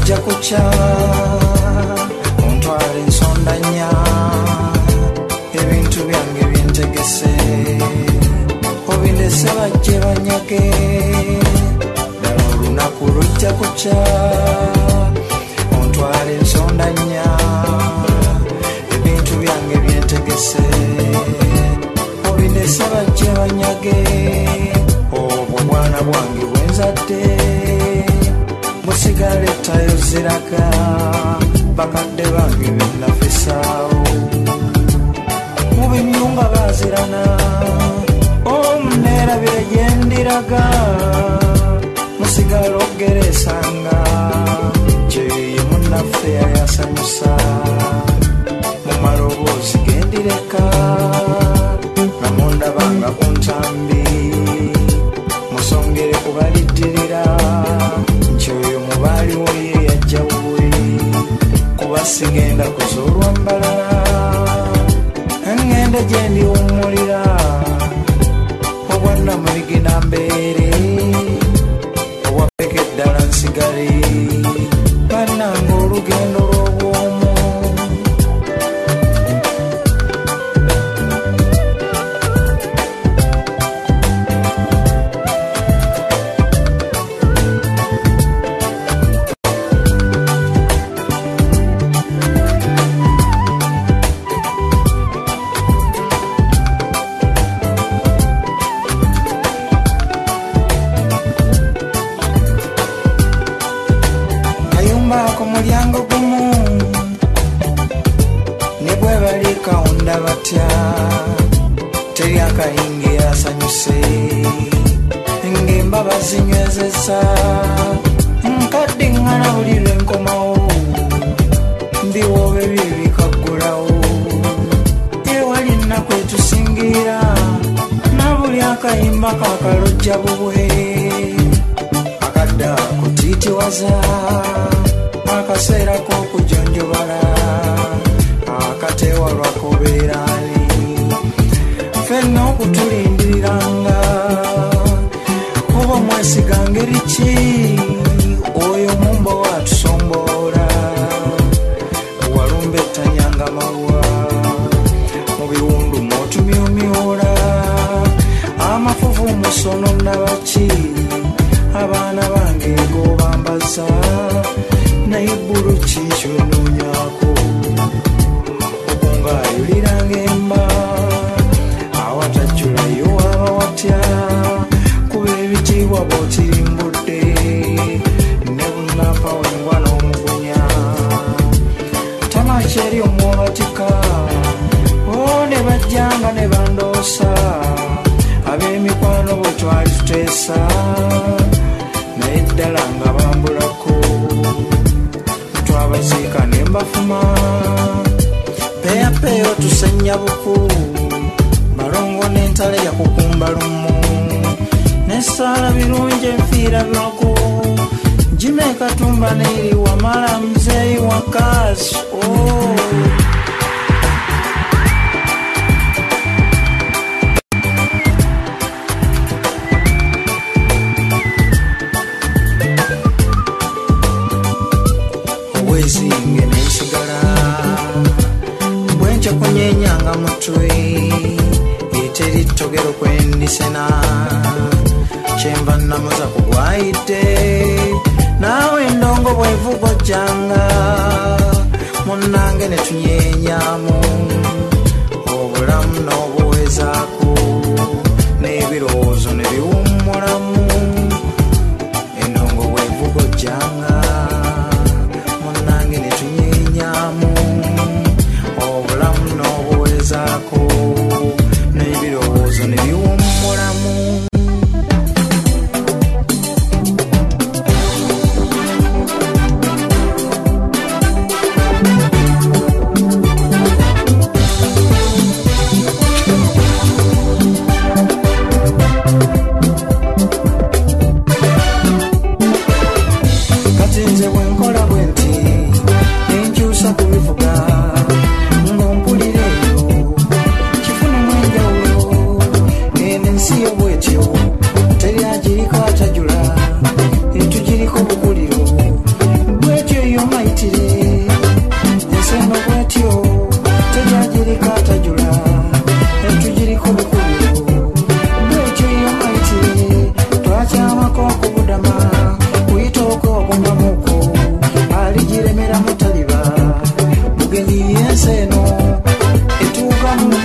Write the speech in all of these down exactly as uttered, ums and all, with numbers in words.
lujja kucha ontwala ensonda nnya ebintu byange byentegese obindese bajje banyage ddala olunaku lujja kucha ontwala ensonda nnya ebintu byange byentegese obindese bajje banyage obwo bwana bwange bwenzadde musigale tayo ziraga bakadde bange bennafisaawo mubinyunga bazirana omuneerabire gyendiraga musigale ogeresanga kyeye munnaffe yayasanyusa mumaloboozi gendireka namundabanga ku ntambi musongere kubaliddirira nkyoyo mubaaliwo ye yajja bubwe kuba sigenda kuzuulwa mbalala ngende gye ndiwummulira obwanna mubigina mbeere obwapeke ddala nsigale bannanga olugendo lw'obwomu ku mulyango gumu ne bwe bali kawunda batya teri akayingi asanyuse ng'emba bazinywezesa nkaddiŋŋana buli lwe nkomawo mbiwoobe biri bikaggulawo ewali nnaku etusingira na buli akayimba kakalojja bubwe akadda kutiitiwaza akaseera k'okujonjobala akateewa lwakubeerani ffenna okutulindiriranga oba mwesiga ngeri ki oyo mumba watusombola walumba ettanyanga mawa mu biwundu mwotumyumyola amafuvu musono nabaki abaana bange gobambaza naye bbulu kikyononyako okungayuliranga emba awatajjulayo waba watya kuba ebitiibwa bwotirimbudde ne bunapa wengwa n'omugunya tamakyeri omwobatika o ne bajjanga ne bandoosa ab'emikwano bwe twali tuteesa naye ddala nga bambulako twabaziika ne mbafuma peyapeyo tusenya buku malongo n'entale yakukumba lumu nesaala birungi enfiira byoku jime katumba neiri wamala mzeyi wakazi oh. Zinge nensigala bwenca kunyenyanga mutwe eteri togero kwendisena kyemba namuza kugwaite nawe endongo bwevugo janga munange netunyenyamu obulamu n'obuwezaako n'ebirowoozo ne biwummulamu endongo bwevugo janga netunyenyamu obulamu n'obuwezaako n'ebirowoozo ne biwummulamu kati nze bwenkola bwenti nenkyusa kubivuga ng'ompulira eyo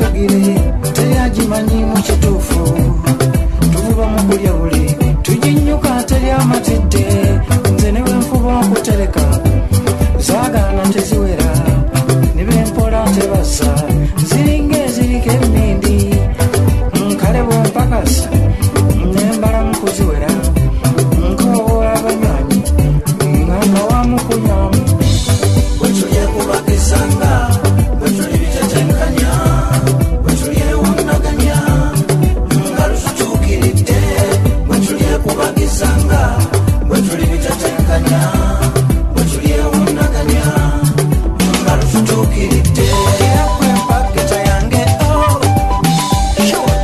tugire teyagimanyi mu kituufu tuvuba mu kulya buli tuginyuka teri amatidde nze ne bwenfuba okutereka zaagana teziwera ne bempola tebasa ziringa ezirika ennindi nkale bwempakasa nembala mu kuziwera nkoola abanywanyi nga ngawamu kunyamu bwetulye kubagezanga bwetuli bitatenkanya bwetulye wonnaganya nga lututuukiridde bwetulye kubagezanga bwetuli bitatenkanya bwetulye wonnaganya nga lututuukiridde era kwempaketa yange oh sure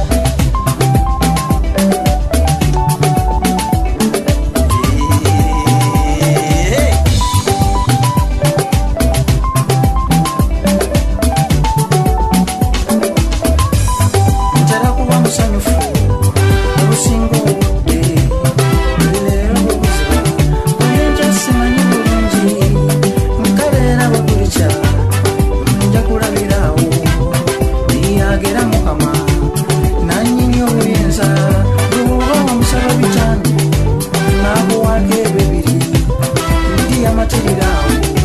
ntera kuba musanyufu obusinga obudde leero bwebuziba omuntu asimanyi bulungi nkaleera bwebulikya nja kulabiraawo yagera mukama nannyini obuyinza bwebuba omusaba bitano n'akuwaako ebyo ebiri ndi amatirirawo